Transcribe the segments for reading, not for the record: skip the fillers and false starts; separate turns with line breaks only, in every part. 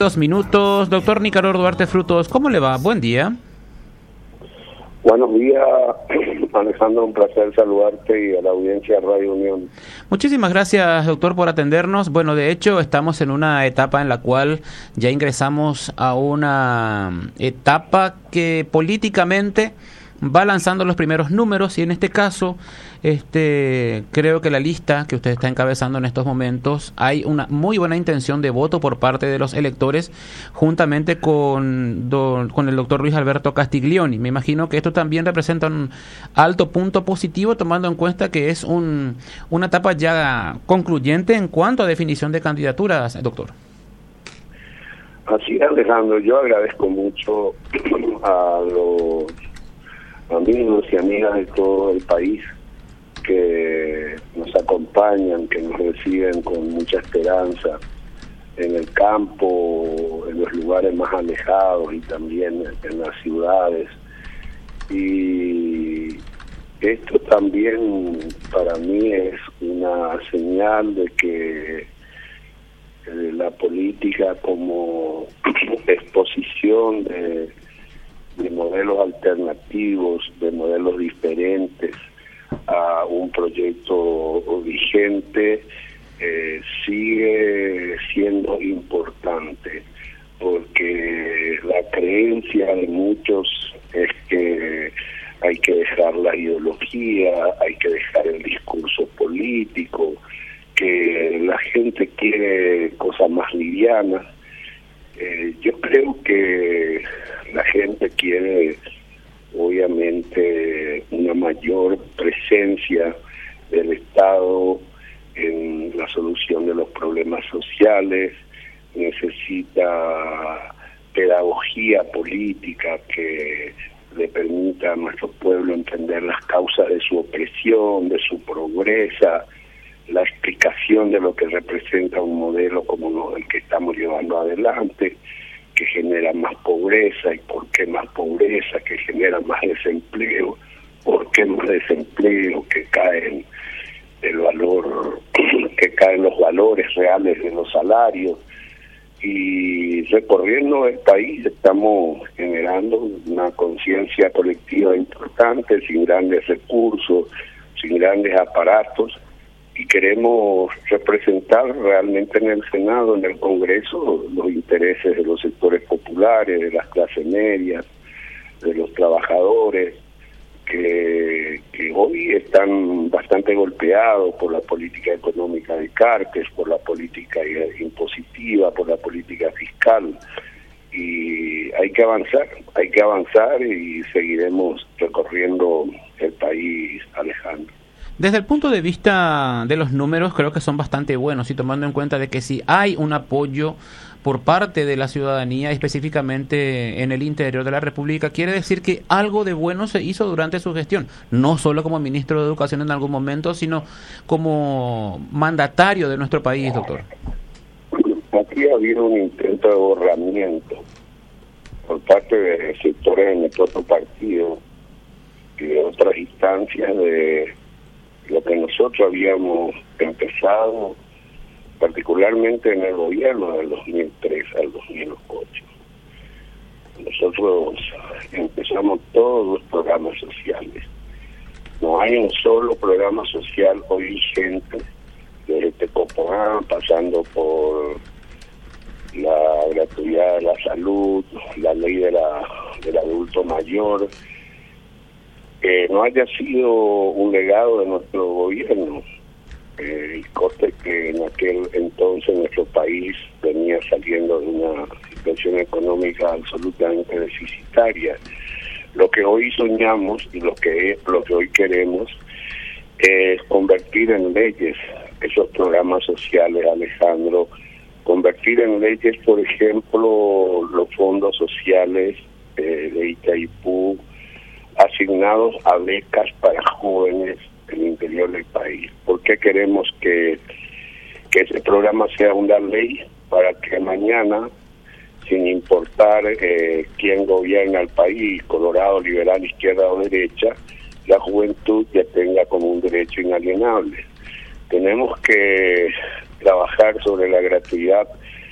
2 minutos. Doctor Nicanor Duarte Frutos, ¿cómo le va? Buen día.
Buenos días, Alejandro, un placer saludarte y a la audiencia de Radio Unión.
Muchísimas gracias, doctor, por atendernos. Bueno, de hecho, estamos en una etapa en la cual ya ingresamos a una etapa que políticamente va lanzando los primeros números y en este caso creo que la lista que usted está encabezando en estos momentos hay una muy buena intención de voto por parte de los electores juntamente con el doctor Luis Alberto Castiglioni. Me imagino que esto también representa un alto punto positivo tomando en cuenta que es una etapa ya concluyente en cuanto a definición de candidaturas, doctor.
Así es, Alejandro, yo agradezco mucho a los amigos y amigas de todo el país que nos acompañan, que nos reciben con mucha esperanza en el campo, en los lugares más alejados y también en las ciudades. Y esto también para mí es una señal de que la política como exposición de modelos alternativos, de modelos diferentes a un proyecto vigente, sigue siendo importante, porque la creencia de muchos es que hay que dejar la ideología, hay que dejar el discurso político, que la gente quiere cosas más livianas. Yo creo que la gente quiere obviamente una mayor presencia del Estado en la solución de los problemas sociales, necesita pedagogía política que le permita a nuestro pueblo entender las causas de su opresión, de su pobreza, la explicación de lo que representa un modelo como el que estamos llevando adelante, que genera más pobreza. ¿Y por qué más pobreza? Que genera más desempleo. ¿Por qué más desempleo? Que caen los valores reales de los salarios. Y recorriendo el país estamos generando una conciencia colectiva importante, sin grandes recursos, sin grandes aparatos, y queremos representar realmente en el Senado, en el Congreso, los intereses de los sectores populares, de las clases medias, de los trabajadores, que hoy están bastante golpeados por la política económica de Cartes, por la política impositiva, por la política fiscal. Y hay que avanzar y seguiremos recorriendo el país, Alejandro.
Desde el punto de vista de los números, creo que son bastante buenos, y tomando en cuenta de que si hay un apoyo por parte de la ciudadanía, específicamente en el interior de la República, quiere decir que algo de bueno se hizo durante su gestión, no solo como ministro de Educación en algún momento, sino como mandatario de nuestro país, doctor.
Aquí ha habido un intento de borramiento por parte de sectores de nuestro partido y de otras instancias de lo que nosotros habíamos empezado, particularmente en el gobierno del 2003 al 2008. Nosotros empezamos todos los programas sociales. No hay un solo programa social hoy vigente, desde Tecopogán, pasando por la gratuidad de la salud, la ley del adulto mayor, que no haya sido un legado de nuestro gobierno. Y conste que en aquel entonces nuestro país venía saliendo de una situación económica absolutamente deficitaria. Lo que hoy soñamos y lo que hoy queremos es convertir en leyes esos programas sociales, Alejandro, convertir en leyes, por ejemplo, los fondos sociales de Itaipú, asignados a becas para jóvenes en el interior del país. ¿Por qué queremos que ese programa sea una ley? Para que mañana, sin importar quién gobierna el país, colorado, liberal, izquierda o derecha, la juventud ya tenga como un derecho inalienable. Tenemos que trabajar sobre la gratuidad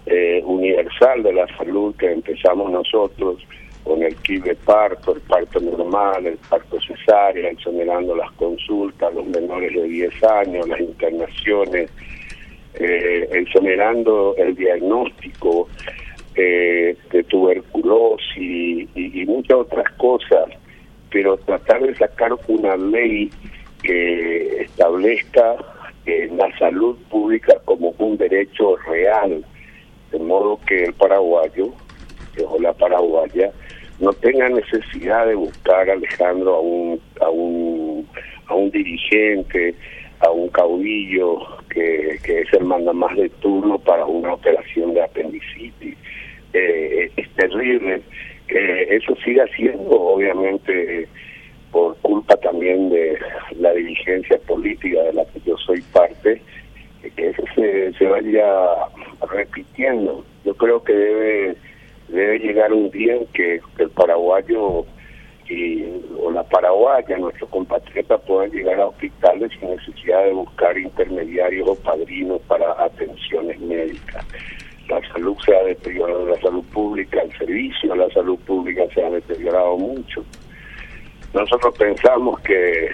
universal de la salud que empezamos nosotros con el kit de parto, el parto normal, el parto cesárea, exonerando las consultas, los menores de 10 años, las internaciones, exonerando el diagnóstico de tuberculosis y muchas otras cosas, pero tratar de sacar una ley que establezca la salud pública como un derecho real, de modo que el paraguayo o la paraguaya no tenga necesidad de buscar, Alejandro, a un dirigente, a un caudillo que es el mandamás de turno para una operación de apendicitis. Es terrible que eso siga siendo, obviamente, por culpa también de la dirigencia política de la que yo soy parte, que eso se vaya repitiendo. Yo creo que debe llegar un día en que el paraguayo o la paraguaya, nuestros compatriotas, puedan llegar a hospitales sin necesidad de buscar intermediarios o padrinos para atenciones médicas. La salud se ha deteriorado, la salud pública, el servicio a la salud pública se ha deteriorado mucho. Nosotros pensamos que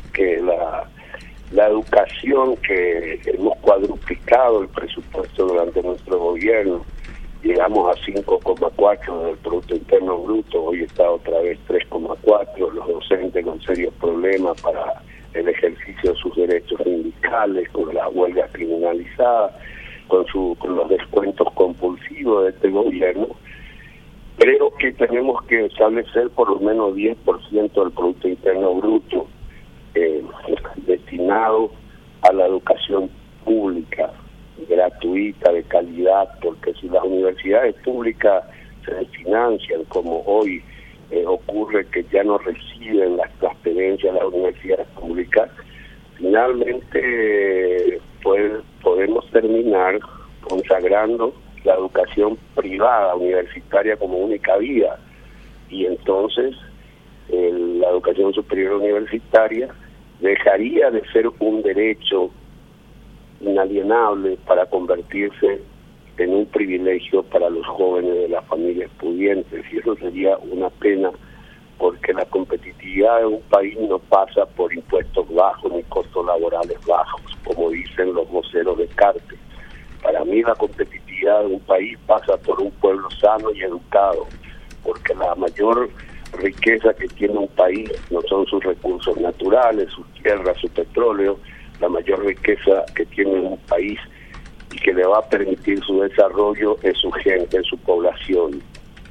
la educación, que hemos cuadruplicado el presupuesto durante nuestro gobierno, llegamos a 5,4 del Producto Interno Bruto, hoy está otra vez 3,4, los docentes con serios problemas para el ejercicio de sus derechos sindicales, con las huelgas criminalizadas, con los descuentos compulsivos de este gobierno. Creo que tenemos que establecer por lo menos 10% del Producto Interno Bruto destinado a la educación pública, gratuita, de calidad, porque si las universidades públicas se desfinancian, como hoy ocurre que ya no reciben las transferencias de las universidades públicas, finalmente podemos terminar consagrando la educación privada universitaria como única vía, y entonces la educación superior universitaria dejaría de ser un derecho inalienable para convertirse en un privilegio para los jóvenes de las familias pudientes, y eso sería una pena, porque la competitividad de un país no pasa por impuestos bajos ni costos laborales bajos, como dicen los voceros de Cartes. Para mí la competitividad de un país pasa por un pueblo sano y educado, porque la mayor riqueza que tiene un país no son sus recursos naturales, sus tierras, su petróleo. La mayor riqueza que tiene un país y que le va a permitir su desarrollo es su gente, su población.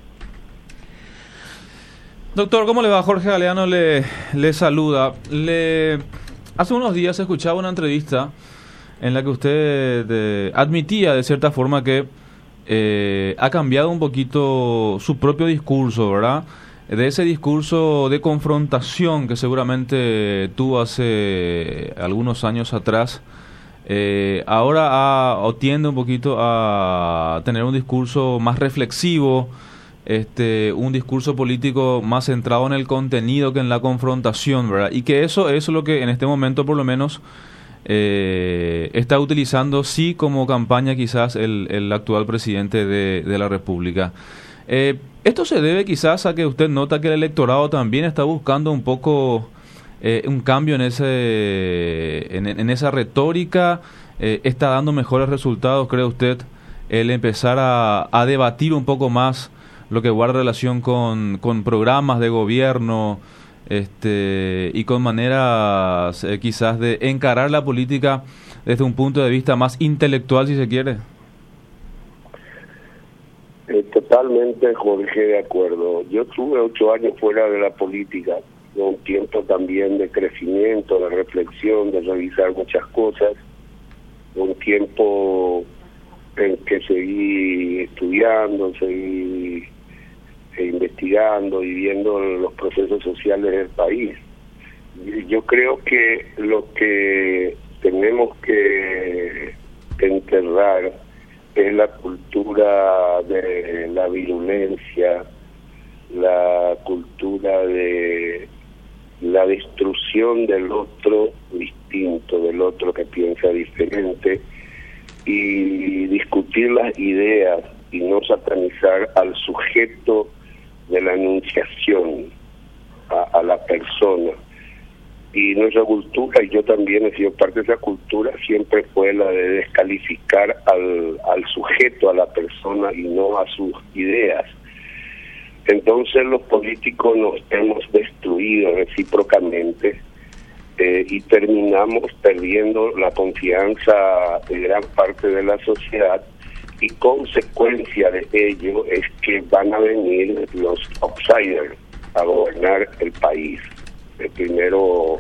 Doctor, ¿cómo le va? Jorge Galeano le saluda. Hace unos días escuchaba una entrevista en la que usted admitía de cierta forma que ha cambiado un poquito su propio discurso, ¿verdad? De ese discurso de confrontación que seguramente tuvo hace algunos años atrás, ahora tiende un poquito a tener un discurso más reflexivo, un discurso político más centrado en el contenido que en la confrontación, ¿verdad? Y que eso es lo que en este momento por lo menos está utilizando sí como campaña quizás el actual presidente de la República. Esto se debe quizás a que usted nota que el electorado también está buscando un poco un cambio en esa retórica. ¿Está dando mejores resultados, cree usted, el empezar a debatir un poco más lo que guarda relación con programas de gobierno y con maneras quizás de encarar la política desde un punto de vista más intelectual, si se quiere?
Totalmente, Jorge, de acuerdo. Yo tuve 8 años fuera de la política, un tiempo también de crecimiento, de reflexión, de revisar muchas cosas, un tiempo en que seguí estudiando, seguí investigando y viendo los procesos sociales del país. Yo creo que lo que tenemos que enterrar es la cultura de la virulencia, la cultura de la destrucción del otro distinto, del otro que piensa diferente, y discutir las ideas y no satanizar al sujeto de la enunciación, a la persona. Y nuestra cultura, y yo también he sido parte de esa cultura, siempre fue la de descalificar al sujeto, a la persona y no a sus ideas. Entonces los políticos nos hemos destruido recíprocamente y terminamos perdiendo la confianza de gran parte de la sociedad, y consecuencia de ello es que van a venir los outsiders a gobernar el país. Primero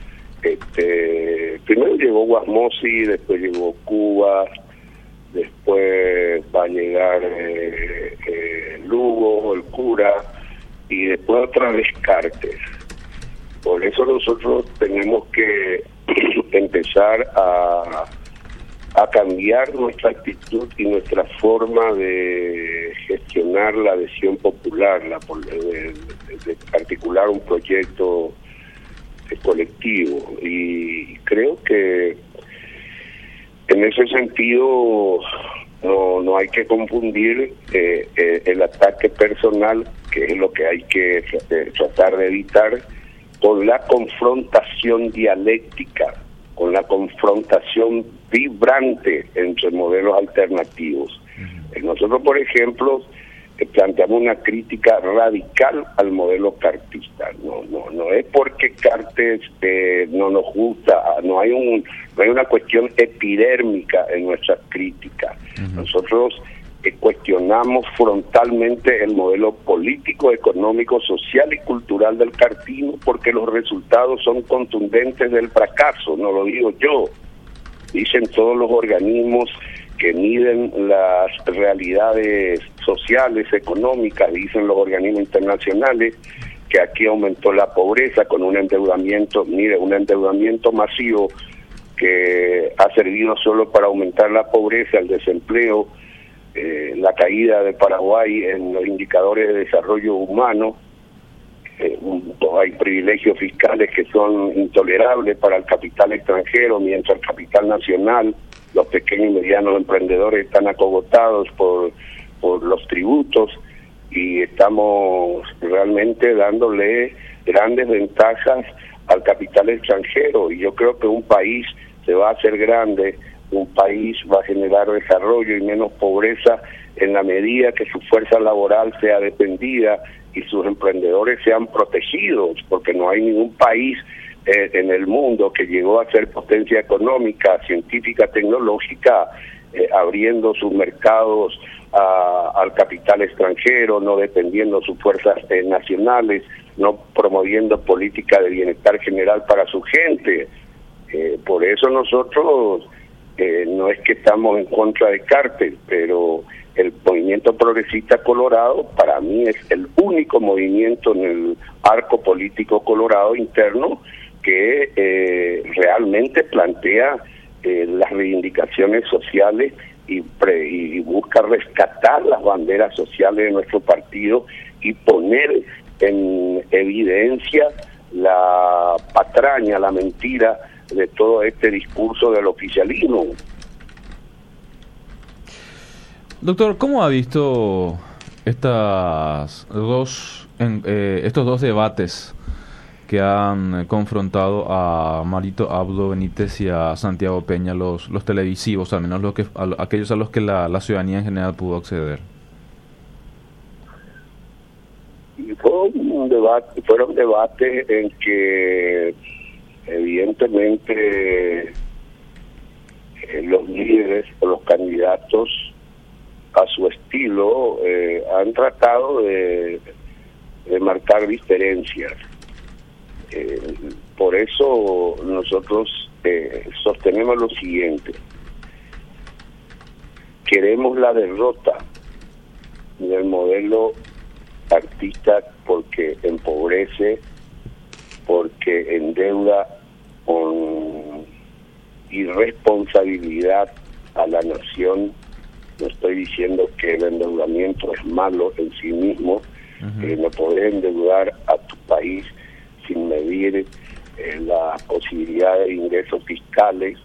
llegó Guasmosi, después llegó Cuba, después va a llegar Lugo, el cura, y después otra vez Cartes. Por eso nosotros tenemos que empezar a cambiar nuestra actitud y nuestra forma de gestionar la adhesión popular, de articular un proyecto colectivo. Y creo que en ese sentido no hay que confundir el ataque personal, que es lo que hay que tratar de evitar, con la confrontación dialéctica, con la confrontación vibrante entre modelos alternativos. Nosotros, por ejemplo, planteamos una crítica radical al modelo cartista. No es porque Cartes no nos gusta, no hay una cuestión epidérmica en nuestra crítica. Nosotros cuestionamos frontalmente el modelo político, económico, social y cultural del cartismo, porque los resultados son contundentes del fracaso. No lo digo yo, dicen todos los organismos que miden las realidades sociales, económicas, dicen los organismos internacionales, que aquí aumentó la pobreza con un endeudamiento masivo que ha servido solo para aumentar la pobreza, el desempleo, la caída de Paraguay en los indicadores de desarrollo humano. Hay privilegios fiscales que son intolerables para el capital extranjero, mientras el capital nacional, los pequeños y medianos emprendedores están acogotados por los tributos, y estamos realmente dándole grandes ventajas al capital extranjero. Y yo creo que un país se va a hacer grande, un país va a generar desarrollo y menos pobreza en la medida que su fuerza laboral sea defendida y sus emprendedores sean protegidos, porque no hay ningún país en el mundo que llegó a ser potencia económica, científica, tecnológica, abriendo sus mercados al capital extranjero, no defendiendo sus fuerzas nacionales, no promoviendo política de bienestar general para su gente. Por eso nosotros no es que estamos en contra de Cartes, pero el movimiento progresista colorado para mí es el único movimiento en el arco político colorado interno que realmente plantea las reivindicaciones sociales y busca rescatar las banderas sociales de nuestro partido y poner en evidencia la patraña, la mentira de todo este discurso del oficialismo.
Doctor, ¿cómo ha visto estos dos debates que han confrontado a Marito Abdo Benítez y a Santiago Peña, los televisivos, al menos aquellos a los que la ciudadanía en general pudo acceder?
Fueron debates en que evidentemente los líderes o los candidatos a su estilo han tratado de marcar diferencias. Por eso nosotros sostenemos lo siguiente: queremos la derrota del modelo artista porque empobrece, porque endeuda con irresponsabilidad a la nación. No estoy diciendo que el endeudamiento es malo en sí mismo. No podés endeudar a tu país sin medir la posibilidad de ingresos fiscales,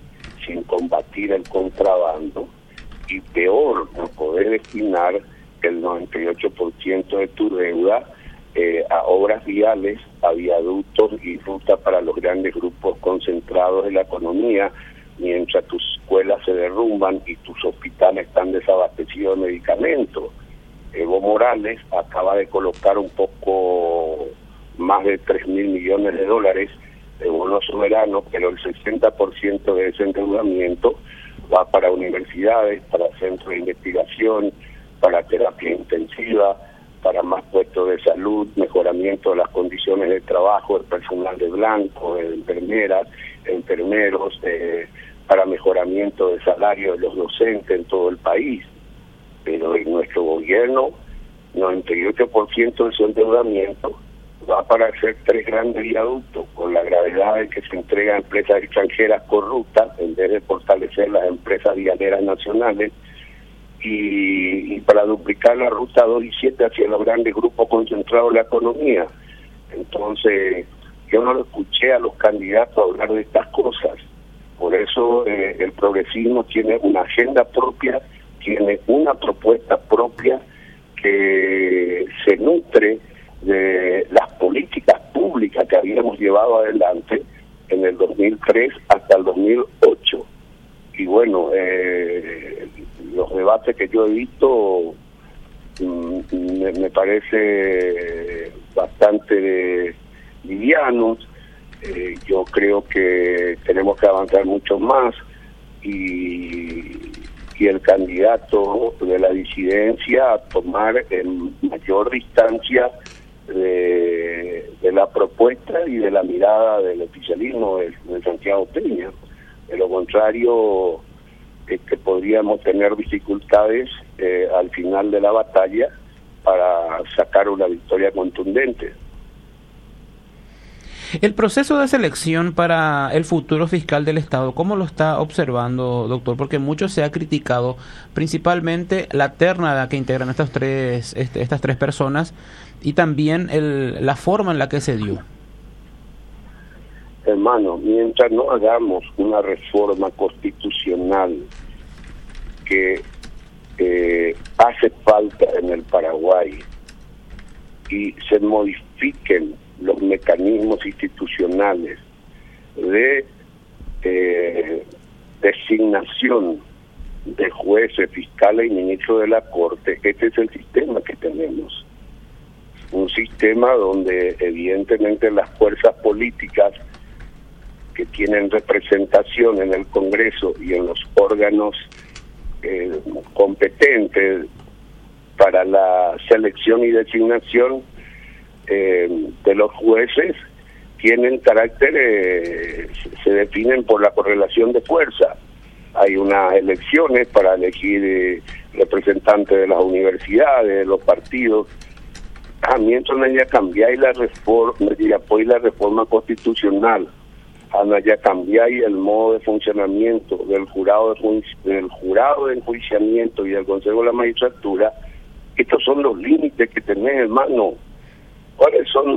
sin combatir el contrabando, y peor, no poder destinar el 98% de tu deuda a obras viales, a viaductos y rutas para los grandes grupos concentrados de la economía, mientras tus escuelas se derrumban y tus hospitales están desabastecidos de medicamentos. Evo Morales acaba de colocar un poco más de 3.000 millones de dólares de bono soberano, pero el 60% de ese endeudamiento va para universidades, para centros de investigación, para terapia intensiva, para más puestos de salud, mejoramiento de las condiciones de trabajo del personal de blanco, de enfermeras, enfermeros, para mejoramiento de salario de los docentes en todo el país. Pero en nuestro gobierno, 98% de su endeudamiento va para hacer 3 grandes viaductos, con la gravedad de que se entrega a empresas extranjeras corruptas en vez de fortalecer las empresas vialeras nacionales, y para duplicar la ruta 2 y 7 hacia los grandes grupos concentrados de la economía. Entonces, yo no lo escuché a los candidatos hablar de estas cosas. Por eso el progresismo tiene una agenda propia, tiene una propuesta propia que se nutre de las políticas públicas que habíamos llevado adelante en el 2003 hasta el 2008. Y bueno, los debates que yo he visto me parece bastante livianos. Yo creo que tenemos que avanzar mucho más, y el candidato de la disidencia a tomar en mayor distancia de la propuesta y de la mirada del oficialismo de Santiago Peña. De lo contrario, que podríamos tener dificultades al final de la batalla para sacar una victoria contundente.
El proceso de selección para el futuro fiscal del Estado, ¿cómo lo está observando, doctor? Porque mucho se ha criticado, principalmente la terna que integran estas tres personas, y también la forma en la que se dio.
Hermano, mientras no hagamos una reforma constitucional que hace falta en el Paraguay, y se modifiquen los mecanismos institucionales de designación de jueces, fiscales y ministros de la Corte, este es el sistema que tenemos. Un sistema donde evidentemente las fuerzas políticas que tienen representación en el Congreso y en los órganos competentes para la selección y designación de los jueces tienen carácter, se definen por la correlación de fuerza. Hay unas elecciones para elegir representantes de las universidades, de los partidos. Mientras no haya cambiado la reforma constitucional, no haya cambiado el modo de funcionamiento del jurado de enjuiciamiento y del Consejo de la Magistratura, estos son los límites que tenés, hermano. ¿Cuáles son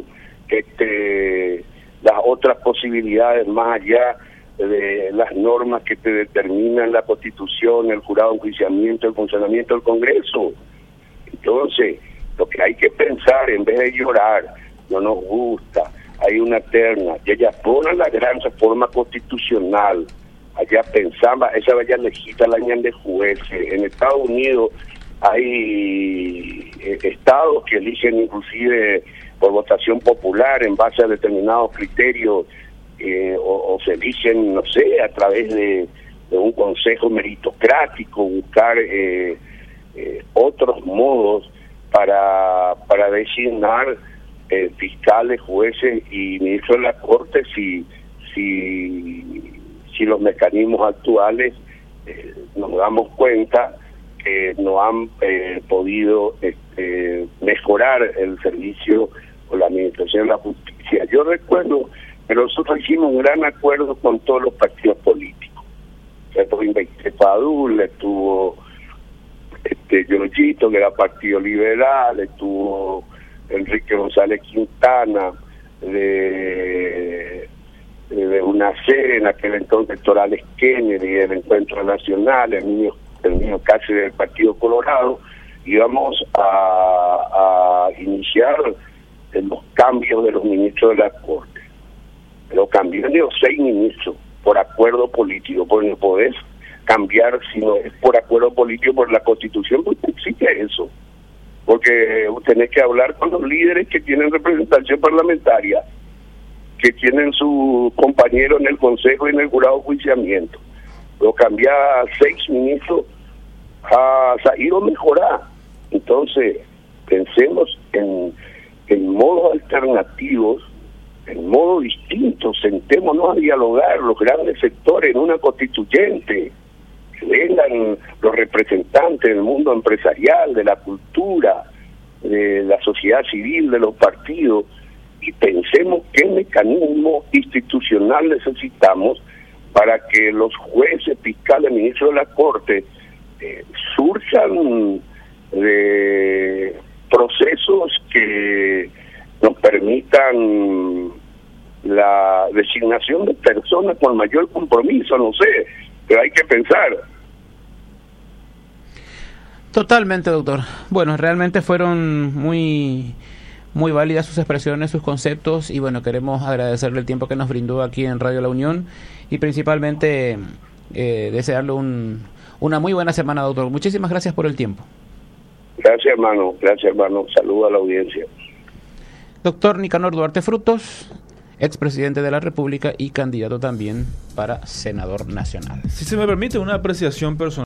las otras posibilidades más allá de las normas que te determinan la Constitución, el jurado de enjuiciamiento, el funcionamiento del Congreso? Entonces, lo que hay que pensar, en vez de llorar, no nos gusta, hay una terna, y ella pone la gran reforma constitucional, allá pensaba, esa vaya legita la ñan de jueces. En Estados Unidos hay estados que eligen inclusive por votación popular en base a determinados criterios, o se eligen, no sé, a través de un consejo meritocrático, buscar otros modos para designar fiscales, jueces y ministros de la Corte si los mecanismos actuales nos damos cuenta que no han podido mejorar el servicio o la administración de la justicia. Yo recuerdo que nosotros hicimos un gran acuerdo con todos los partidos políticos. Estuvo Fadul, estuvo Giorgito, que era Partido Liberal, estuvo Enrique González Quintana, de de una sede en aquel entonces Torales Kennedy, el Encuentro Nacional, el niño casi del Partido Colorado, íbamos a iniciar los cambios de los ministros de la Corte. Pero cambiaron de 6 ministros por acuerdo político, porque no podés cambiar si no es por acuerdo político, por la Constitución, pues no existe eso. Porque tenés que hablar con los líderes que tienen representación parlamentaria, que tienen su compañero en el Consejo y en el jurado de juiciamiento. Lo cambia a 6 ministros a ir o mejorar. Entonces, pensemos en modos alternativos, en modos distintos, sentémonos a dialogar los grandes sectores en una constituyente, que vengan los representantes del mundo empresarial, de la cultura, de la sociedad civil, de los partidos, y pensemos qué mecanismo institucional necesitamos para que los jueces, fiscales, ministros de la Corte surjan de procesos que nos permitan la designación de personas con mayor compromiso, no sé, pero hay que pensar.
Totalmente, doctor. Bueno, realmente fueron muy válidas sus expresiones, sus conceptos, y bueno, queremos agradecerle el tiempo que nos brindó aquí en Radio La Unión y principalmente desearle una muy buena semana, doctor. Muchísimas gracias por el tiempo.
Gracias, hermano. Saludo a la audiencia.
Doctor Nicanor Duarte Frutos, expresidente de la República y candidato también para senador nacional.
Si se me permite una apreciación personal.